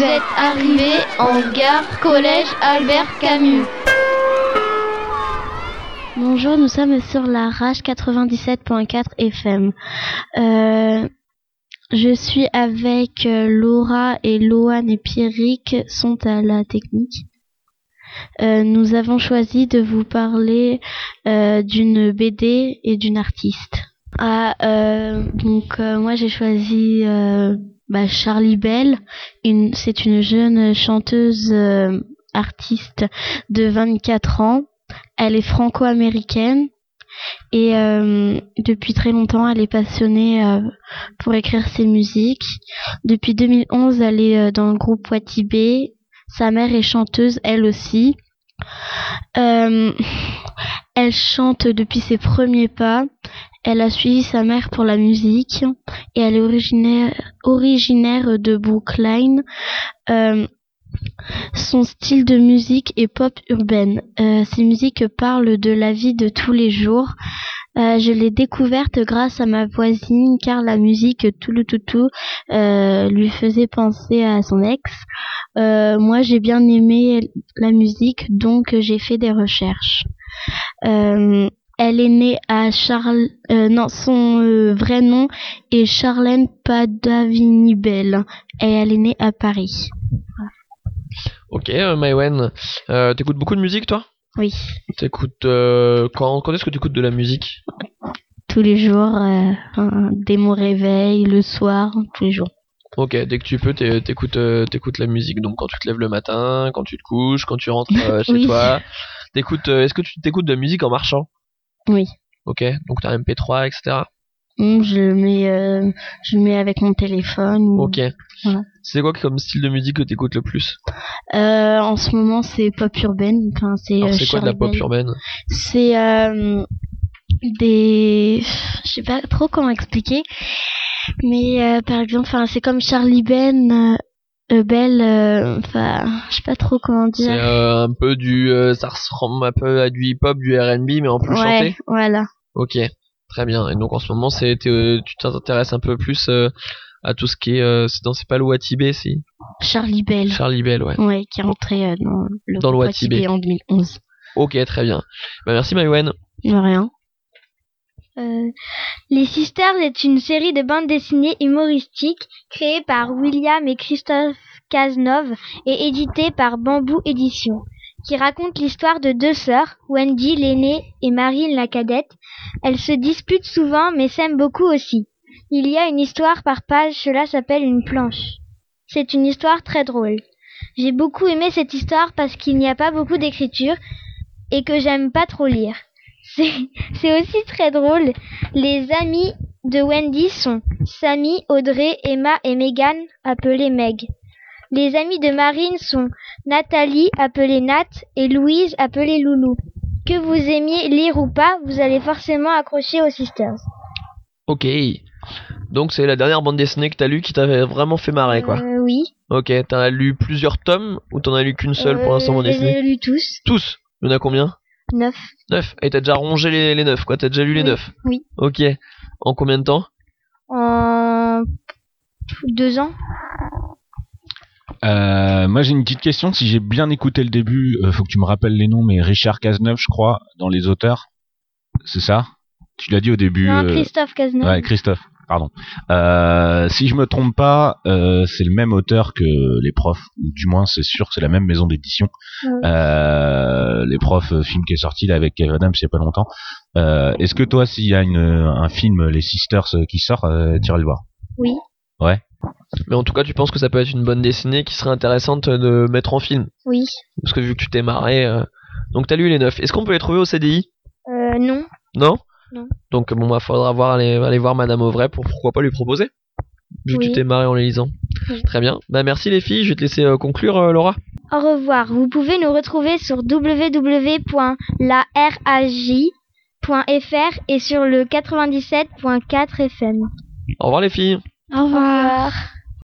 êtes arrivés en gare Collège Albert Camus. Bonjour, nous sommes sur la Rage 97.4 FM. Je suis avec Laura et Loane et Pierrick sont à la technique. Nous avons choisi de vous parler d'une BD et d'une artiste. Moi j'ai choisi Charlie Bell. C'est une jeune chanteuse artiste de 24 ans. Elle est franco-américaine et depuis très longtemps elle est passionnée pour écrire ses musiques. Depuis 2011 elle est dans le groupe Watibé. Sa mère est chanteuse elle aussi. Elle chante depuis ses premiers pas. Elle a suivi sa mère pour la musique et elle est originaire de Brookline. Son style de musique est pop urbaine. Ses musiques parlent de la vie de tous les jours. Je l'ai découverte grâce à ma voisine car la musique Touloutou lui faisait penser à son ex. Moi j'ai bien aimé la musique donc j'ai fait des recherches. Elle est née à son vrai nom est Charlène Padavini Bell et elle est née à Paris. Ok, Maïwen, t'écoutes beaucoup de musique toi ? Oui. T'écoutes quand est-ce que t'écoutes de la musique ? Tous les jours, dès mon réveil, le soir, tous les jours. Ok, dès que tu peux, t'écoutes la musique. Donc quand tu te lèves le matin, quand tu te couches, quand tu rentres chez oui. toi. Est-ce que tu t'écoutes de la musique en marchant ? Oui. Ok, donc t'as un MP3, etc. Je mets avec mon téléphone. Ok. Voilà. C'est quoi comme style de musique que t'écoutes le plus ? En ce moment, c'est pop urbaine. Enfin, c'est quoi de la pop urbaine ? C'est je sais pas trop comment expliquer. Mais par exemple, c'est comme Charlie Bell. Je sais pas trop comment dire. C'est un peu ça ressemble un peu à du hip-hop, du R&B, mais en plus chanté. Voilà. Ok, très bien. Et donc en ce moment, tu t'intéresses un peu plus à tout ce qui est. C'est pas le Watibé, si. Charlie Bell. Charlie Bell, ouais. Ouais, qui est rentré dans le Watibé en 2011. Ok, très bien. Merci Maïwen. De rien. Les Sisters est une série de bandes dessinées humoristiques créée par William et Christophe Cazenove et éditée par Bamboo Éditions, qui raconte l'histoire de deux sœurs, Wendy l'aînée et Marine la cadette. Elles se disputent souvent mais s'aiment beaucoup aussi. Il y a une histoire par page, cela s'appelle une planche. C'est une histoire très drôle. J'ai beaucoup aimé cette histoire parce qu'il n'y a pas beaucoup d'écriture et que j'aime pas trop lire. C'est aussi très drôle. Les amis de Wendy sont Sammy, Audrey, Emma et Megan, appelées Meg. Les amis de Marine sont Nathalie, appelée Nat, et Louise, appelée Loulou. Que vous aimiez lire ou pas, vous allez forcément accrocher aux Sisters. Ok. Donc c'est la dernière bande dessinée que t'as lue qui t'avait vraiment fait marrer, quoi. Oui. Ok, t'as lu plusieurs tomes ou t'en as lu qu'une seule pour l'instant bande dessinée ? Je les ai lus tous. Tous ? Il y en a combien ? 9. 9. Et t'as déjà rongé les 9, quoi. T'as déjà lu les 9 ? Oui. Ok. En combien de temps ? En 2 ans. Moi j'ai une petite question. Si j'ai bien écouté le début, faut que tu me rappelles les noms, mais Richard Cazeneuve, je crois, dans les auteurs. C'est ça ? Tu l'as dit au début. Non, Christophe Cazeneuve. Ouais, Christophe. Pardon. Si je me trompe pas, c'est le même auteur que Les Profs, ou du moins c'est sûr que c'est la même maison d'édition. Les Profs, film qui est sorti là avec Kev Adams il y a pas longtemps. Est-ce que toi, s'il y a un film Les Sisters qui sort, tu iras le voir ? Oui. Ouais. Mais en tout cas, tu penses que ça peut être une bonne dessinée qui serait intéressante de mettre en film ? Oui. Parce que vu que tu t'es marré, donc t'as lu les 9. Est-ce qu'on peut les trouver au CDI ? Non. Non ? Non. Donc faudra aller voir Madame Auvray pour pourquoi pas lui proposer, vu que tu t'es marré en les lisant. Oui. Très bien. Merci les filles, je vais te laisser conclure Laura. Au revoir. Vous pouvez nous retrouver sur www.laraj.fr et sur le 97.4 FM. Au revoir les filles. Au revoir.